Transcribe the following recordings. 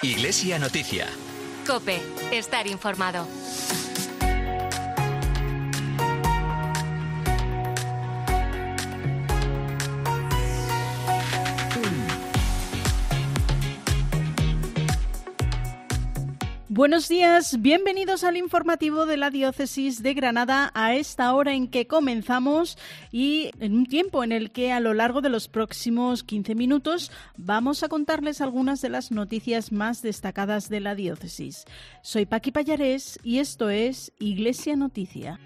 Iglesia Noticia. COPE. Estar informado. Buenos días, bienvenidos al informativo de la Diócesis de Granada a esta hora en que comenzamos y en un tiempo en el que a lo largo de los próximos 15 minutos vamos a contarles algunas de las noticias más destacadas de la Diócesis. Soy Paqui Pallarés y esto es Iglesia Noticia.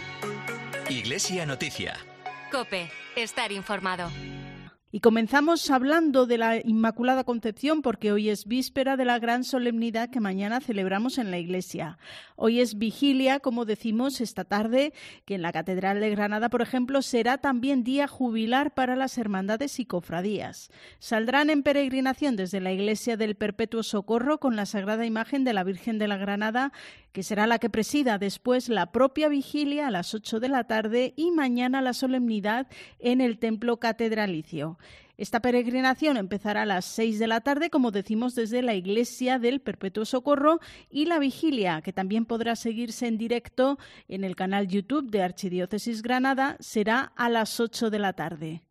Iglesia Noticia. COPE. Estar informado. Y comenzamos hablando de la Inmaculada Concepción porque hoy es víspera de la gran solemnidad que mañana celebramos en la iglesia. Hoy es vigilia, como decimos esta tarde, que en la Catedral de Granada, por ejemplo, será también día jubilar para las hermandades y cofradías. Saldrán en peregrinación desde la iglesia del Perpetuo Socorro con la Sagrada Imagen de la Virgen de la Granada, que será la que presida después la propia vigilia a las 8 de la tarde y mañana la solemnidad en el templo catedralicio. Esta peregrinación empezará a las 6 de la tarde, como decimos, desde la iglesia del Perpetuo Socorro, y la vigilia, que también podrá seguirse en directo en el canal YouTube de Archidiócesis Granada, será a las 8 de la tarde.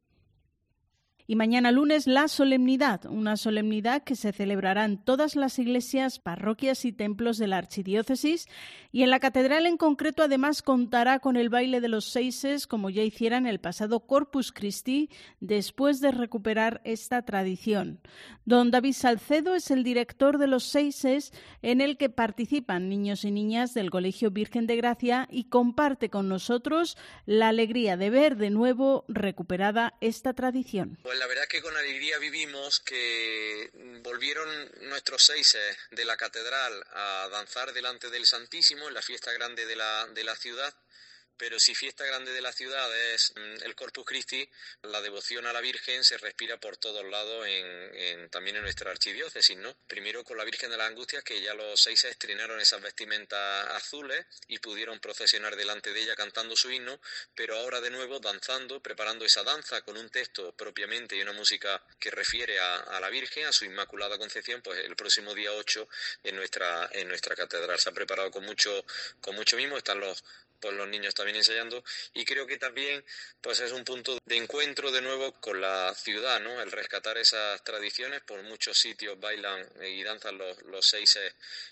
Y mañana lunes la solemnidad, una solemnidad que se celebrará en todas las iglesias, parroquias y templos de la archidiócesis, y en la catedral en concreto además contará con el baile de los seises, como ya hiciera en el pasado Corpus Christi, después de recuperar esta tradición. Don David Salcedo es el director de los seises, en el que participan niños y niñas del Colegio Virgen de Gracia, y comparte con nosotros la alegría de ver de nuevo recuperada esta tradición. Pues la verdad es que con alegría vivimos que volvieron nuestros seises de la catedral a danzar delante del Santísimo en la fiesta grande de la ciudad. Pero si fiesta grande de la ciudad es el Corpus Christi, la devoción a la Virgen se respira por todos lados también en nuestra archidiócesis, ¿no? Primero con la Virgen de las Angustias, que ya los seises estrenaron esas vestimentas azules y pudieron procesionar delante de ella cantando su himno, pero ahora de nuevo danzando, preparando esa danza con un texto propiamente y una música que refiere a la Virgen, a su Inmaculada Concepción, pues el próximo día 8 en nuestra catedral. Se ha preparado con mucho mimo, están los niños también ensayando, y creo que también pues es un punto de encuentro de nuevo con la ciudad, ¿no? El rescatar esas tradiciones. Por muchos sitios bailan y danzan los seises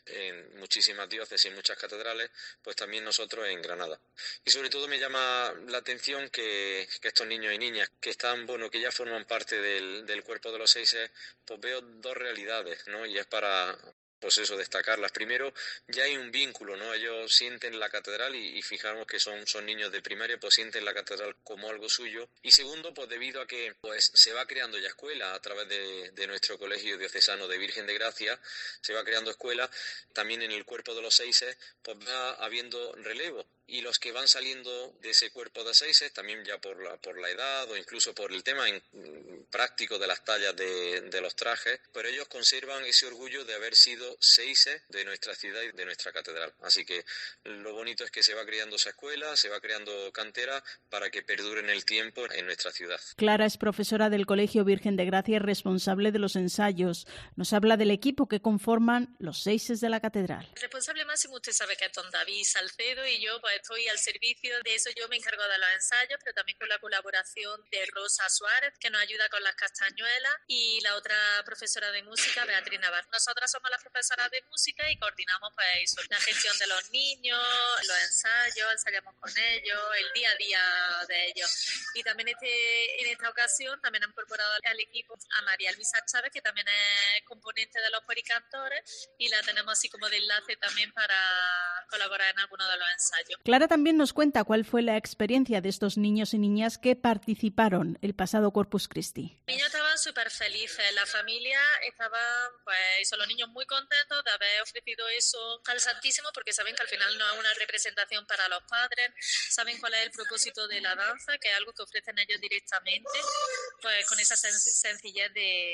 en muchísimas diócesis y muchas catedrales, pues también nosotros en Granada. Y sobre todo me llama la atención que estos niños y niñas que están, que ya forman parte del cuerpo de los seises, pues veo dos realidades, ¿no? Y es para pues eso, destacarlas. Primero, ya hay un vínculo, ¿no? Ellos sienten la catedral y fijamos que son niños de primaria, pues sienten la catedral como algo suyo. Y segundo, pues debido a que pues se va creando ya escuela a través de nuestro Colegio Diocesano de Virgen de Gracia, se va creando escuela, también en el cuerpo de los seises, pues va habiendo relevo. Y los que van saliendo de ese cuerpo de seises, también ya por la edad o incluso por el tema práctico de las tallas de los trajes, pero ellos conservan ese orgullo de haber sido seises de nuestra ciudad y de nuestra catedral. Así que lo bonito es que se va creando esa escuela, se va creando cantera para que perdure en el tiempo en nuestra ciudad. Clara es profesora del Colegio Virgen de Gracia y responsable de los ensayos. Nos habla del equipo que conforman los seises de la catedral. El responsable máximo usted sabe que es don David Salcedo, y yo pues estoy al servicio de eso. Yo me encargo de los ensayos, pero también con la colaboración de Rosa Suárez, que nos ayuda con las castañuelas, y la otra profesora de música, Beatriz Navarro. Nosotras somos las profesoras de música y coordinamos pues eso, la gestión de los niños, los ensayos, ensayamos con ellos, el día a día de ellos. Y también en esta ocasión también han incorporado al equipo a María Luisa Chávez, que también es componente de los pericantores, y la tenemos así como de enlace también para colaborar en alguno de los ensayos. Clara también nos cuenta cuál fue la experiencia de estos niños y niñas que participaron el pasado Corpus Christi. Los niños estaban súper felices, la familia estaba, pues son los niños muy contentos de haber ofrecido eso al Santísimo, porque saben que al final no es una representación para los padres, saben cuál es el propósito de la danza, que es algo que ofrecen ellos directamente, pues con esa sencillez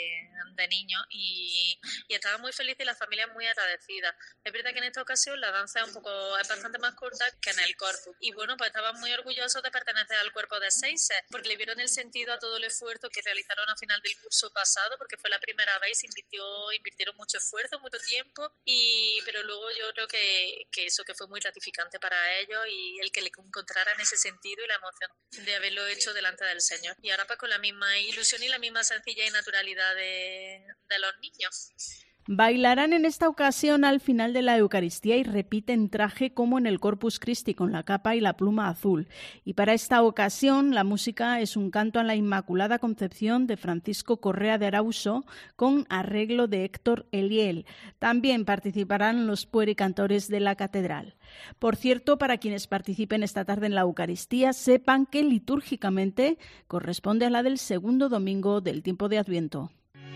de niños, y estaban muy felices y la familia muy agradecida. Es verdad que en esta ocasión la danza es bastante más corta que en el Corpus, y bueno, pues estaban muy orgullosos de pertenecer al cuerpo de seises, porque le vieron el sentido a todo el esfuerzo que realizaron al final del el curso pasado, porque fue la primera vez, invirtieron mucho esfuerzo, mucho tiempo, pero luego yo creo que eso que fue muy gratificante para ellos y el que le encontraran ese sentido y la emoción de haberlo hecho delante del Señor. Y ahora pues con la misma ilusión y la misma sencillez y naturalidad de los niños. Bailarán en esta ocasión al final de la Eucaristía y repiten traje como en el Corpus Christi, con la capa y la pluma azul. Y para esta ocasión la música es un canto a la Inmaculada Concepción de Francisco Correa de Arauso, con arreglo de Héctor Eliel. También participarán los puericantores de la catedral. Por cierto, para quienes participen esta tarde en la Eucaristía, sepan que litúrgicamente corresponde a la del segundo domingo del tiempo de Adviento.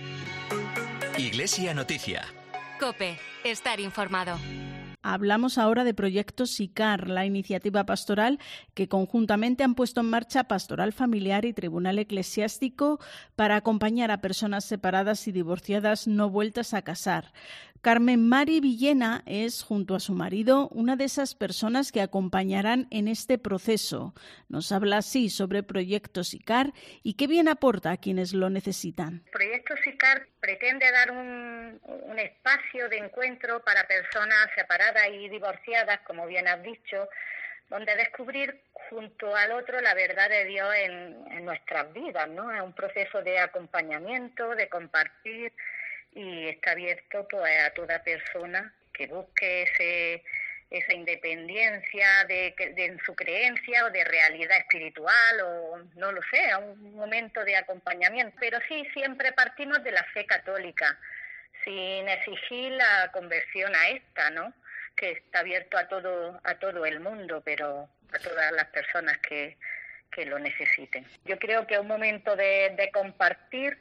Iglesia Noticia. COPE. Estar informado. Hablamos ahora de Proyecto SICAR, la iniciativa pastoral que conjuntamente han puesto en marcha Pastoral Familiar y Tribunal Eclesiástico para acompañar a personas separadas y divorciadas no vueltas a casar. Carmen Mari Villena es, junto a su marido, una de esas personas que acompañarán en este proceso. Nos habla así sobre Proyecto SICAR y qué bien aporta a quienes lo necesitan. Proyecto SICAR pretende dar un espacio de encuentro para personas separadas y divorciadas, como bien has dicho, donde descubrir junto al otro la verdad de Dios en nuestras vidas, ¿no? Es un proceso de acompañamiento, de compartir, y está abierto pues a toda persona que busque esa independencia en su creencia o de realidad espiritual, o no lo sé, a un momento de acompañamiento. Pero sí, siempre partimos de la fe católica, sin exigir la conversión a esta, ¿no? Que está abierto a todo el mundo, pero a todas las personas que lo necesiten. Yo creo que es un momento de compartir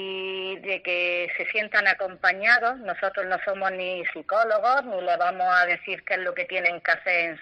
y de que se sientan acompañados. Nosotros no somos ni psicólogos, ni les vamos a decir qué es lo que tienen que hacer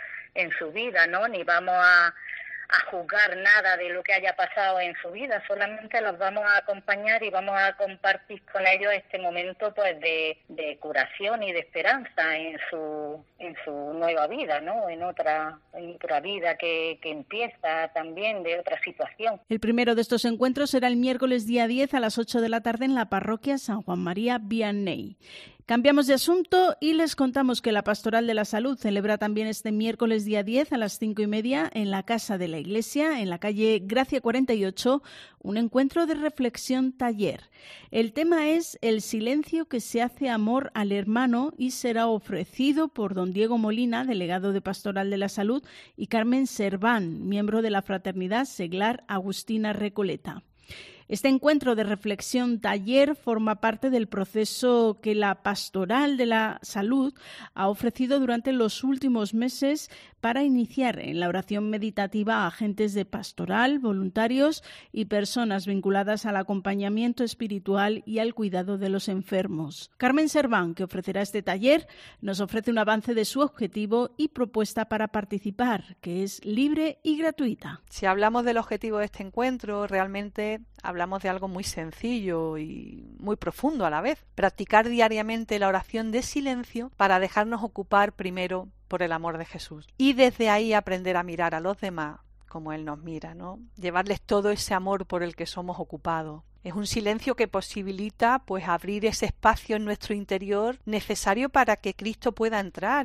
en su vida, ¿no? Ni vamos a juzgar nada de lo que haya pasado en su vida, solamente los vamos a acompañar y vamos a compartir con ellos este momento pues de curación y de esperanza en su nueva vida, ¿no? En otra vida que empieza también, de otra situación. El primero de estos encuentros será el miércoles día 10 a las 8 de la tarde en la parroquia San Juan María Vianney. Cambiamos de asunto y les contamos que la Pastoral de la Salud celebra también este miércoles día 10 a las 5:30 en la Casa de la Iglesia, en la calle Gracia 48, un encuentro de reflexión taller. El tema es el silencio que se hace amor al hermano y será ofrecido por don Diego Molina, delegado de Pastoral de la Salud, y Carmen Serván, miembro de la Fraternidad Seglar Agustina Recoleta. Este encuentro de reflexión taller forma parte del proceso que la Pastoral de la Salud ha ofrecido durante los últimos meses para iniciar en la oración meditativa a agentes de pastoral, voluntarios y personas vinculadas al acompañamiento espiritual y al cuidado de los enfermos. Carmen Serván, que ofrecerá este taller, nos ofrece un avance de su objetivo y propuesta para participar, que es libre y gratuita. Si hablamos del objetivo de este encuentro, realmente hablamos de algo muy sencillo y muy profundo a la vez. Practicar diariamente la oración de silencio para dejarnos ocupar primero por el amor de Jesús. Y desde ahí aprender a mirar a los demás como Él nos mira, ¿no? Llevarles todo ese amor por el que somos ocupados. Es un silencio que posibilita pues abrir ese espacio en nuestro interior necesario para que Cristo pueda entrar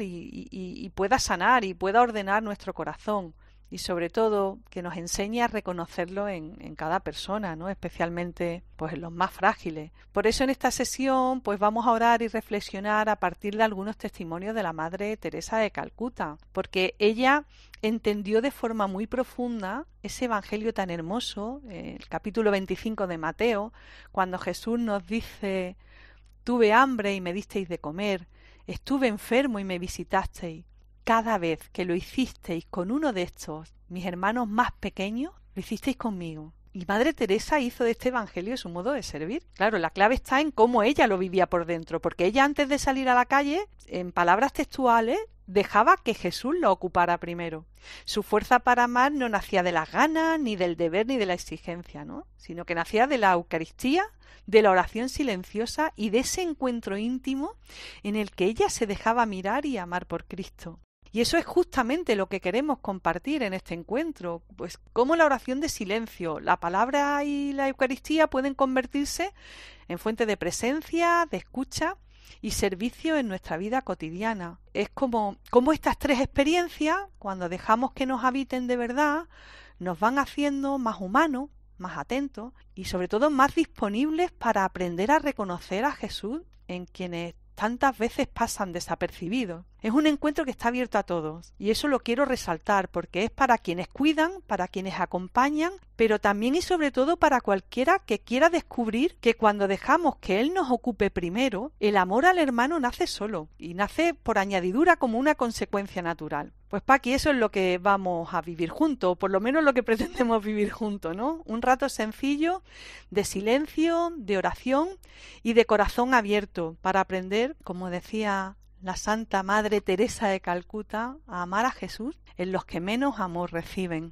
y pueda sanar y pueda ordenar nuestro corazón. Y sobre todo que nos enseñe a reconocerlo en cada persona, ¿no? Especialmente pues en los más frágiles. Por eso en esta sesión pues vamos a orar y reflexionar a partir de algunos testimonios de la Madre Teresa de Calcuta, porque ella entendió de forma muy profunda ese evangelio tan hermoso, el capítulo 25 de Mateo, cuando Jesús nos dice: tuve hambre y me disteis de comer, estuve enfermo y me visitasteis. Cada vez que lo hicisteis con uno de estos, mis hermanos más pequeños, lo hicisteis conmigo. Y Madre Teresa hizo de este evangelio su modo de servir. Claro, la clave está en cómo ella lo vivía por dentro, porque ella antes de salir a la calle, en palabras textuales, dejaba que Jesús lo ocupara primero. Su fuerza para amar no nacía de las ganas, ni del deber, ni de la exigencia, ¿no? Sino que nacía de la Eucaristía, de la oración silenciosa y de ese encuentro íntimo en el que ella se dejaba mirar y amar por Cristo. Y eso es justamente lo que queremos compartir en este encuentro, pues cómo la oración de silencio, la palabra y la Eucaristía pueden convertirse en fuente de presencia, de escucha y servicio en nuestra vida cotidiana. Es como estas tres experiencias, cuando dejamos que nos habiten de verdad, nos van haciendo más humanos, más atentos y sobre todo más disponibles para aprender a reconocer a Jesús en quienes tantas veces pasan desapercibidos. Es un encuentro que está abierto a todos y eso lo quiero resaltar porque es para quienes cuidan, para quienes acompañan, pero también y sobre todo para cualquiera que quiera descubrir que cuando dejamos que Él nos ocupe primero, el amor al hermano nace solo y nace por añadidura como una consecuencia natural. Pues Paqui, eso es lo que vamos a vivir juntos, o por lo menos lo que pretendemos vivir juntos, ¿no? Un rato sencillo de silencio, de oración y de corazón abierto para aprender, como decía la Santa Madre Teresa de Calcuta, a amar a Jesús en los que menos amor reciben.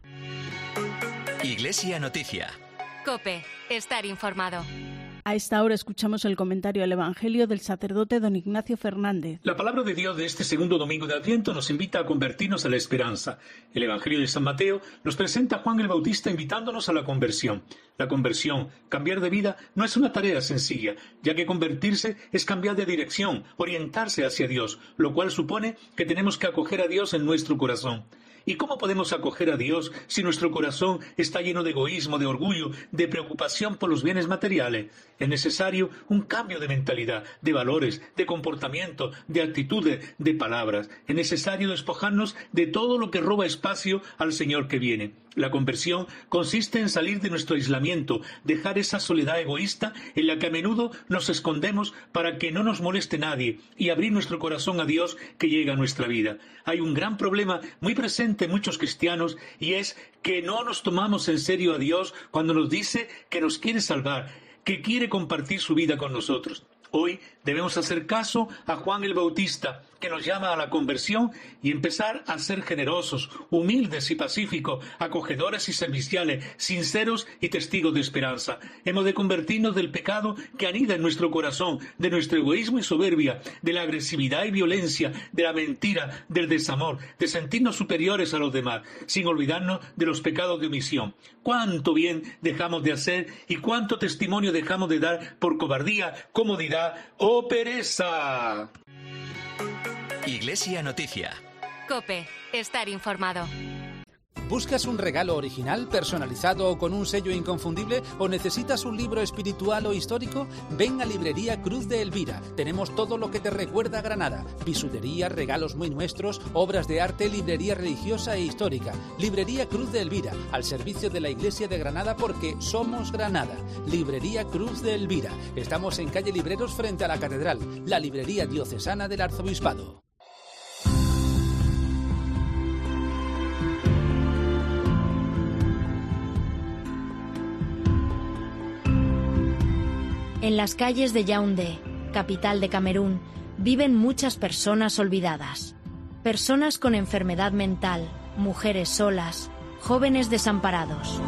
Iglesia Noticia. COPE. Estar informado. A esta hora escuchamos el comentario al Evangelio del sacerdote don Ignacio Fernández. La palabra de Dios de este segundo domingo de Adviento nos invita a convertirnos a la esperanza. El Evangelio de San Mateo nos presenta a Juan el Bautista invitándonos a la conversión. La conversión, cambiar de vida, no es una tarea sencilla, ya que convertirse es cambiar de dirección, orientarse hacia Dios, lo cual supone que tenemos que acoger a Dios en nuestro corazón. ¿Y cómo podemos acoger a Dios si nuestro corazón está lleno de egoísmo, de orgullo, de preocupación por los bienes materiales? Es necesario un cambio de mentalidad, de valores, de comportamiento, de actitudes, de palabras. Es necesario despojarnos de todo lo que roba espacio al Señor que viene. La conversión consiste en salir de nuestro aislamiento, dejar esa soledad egoísta en la que a menudo nos escondemos para que no nos moleste nadie y abrir nuestro corazón a Dios que llega a nuestra vida. Hay un gran problema muy presente en muchos cristianos y es que no nos tomamos en serio a Dios cuando nos dice que nos quiere salvar, que quiere compartir su vida con nosotros. Hoy debemos hacer caso a Juan el Bautista, que nos llama a la conversión y empezar a ser generosos, humildes y pacíficos, acogedores y serviciales, sinceros y testigos de esperanza. Hemos de convertirnos del pecado que anida en nuestro corazón, de nuestro egoísmo y soberbia, de la agresividad y violencia, de la mentira, del desamor, de sentirnos superiores a los demás, sin olvidarnos de los pecados de omisión. Cuánto bien dejamos de hacer y cuánto testimonio dejamos de dar por cobardía, comodidad o pereza. Iglesia Noticia. COPE. Estar informado. ¿Buscas un regalo original, personalizado o con un sello inconfundible? ¿O necesitas un libro espiritual o histórico? Ven a Librería Cruz de Elvira. Tenemos todo lo que te recuerda a Granada. Bisutería, regalos muy nuestros, obras de arte, librería religiosa e histórica. Librería Cruz de Elvira, al servicio de la Iglesia de Granada porque somos Granada. Librería Cruz de Elvira. Estamos en calle Libreros frente a la Catedral, la librería diocesana del Arzobispado. En las calles de Yaoundé, capital de Camerún, viven muchas personas olvidadas. Personas con enfermedad mental, mujeres solas, jóvenes desamparados.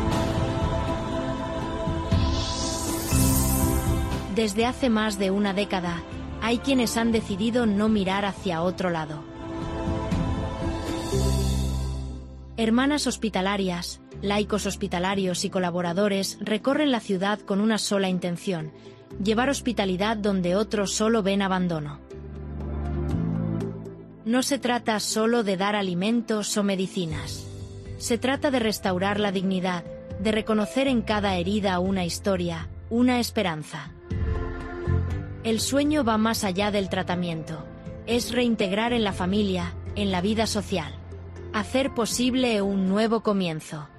Desde hace más de una década, hay quienes han decidido no mirar hacia otro lado. Hermanas hospitalarias, laicos hospitalarios y colaboradores recorren la ciudad con una sola intención: llevar hospitalidad donde otros solo ven abandono. No se trata solo de dar alimentos o medicinas. Se trata de restaurar la dignidad, de reconocer en cada herida una historia, una esperanza. El sueño va más allá del tratamiento. Es reintegrar en la familia, en la vida social. Hacer posible un nuevo comienzo.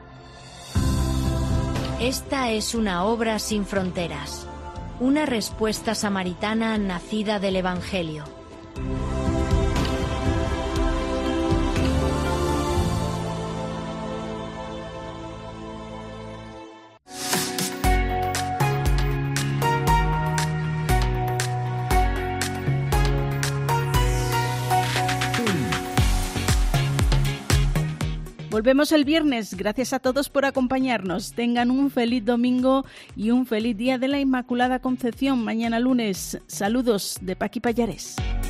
Esta es una obra sin fronteras, una respuesta samaritana nacida del Evangelio. Volvemos el viernes. Gracias a todos por acompañarnos. Tengan un feliz domingo y un feliz día de la Inmaculada Concepción. Mañana lunes. Saludos de Paqui Pallares.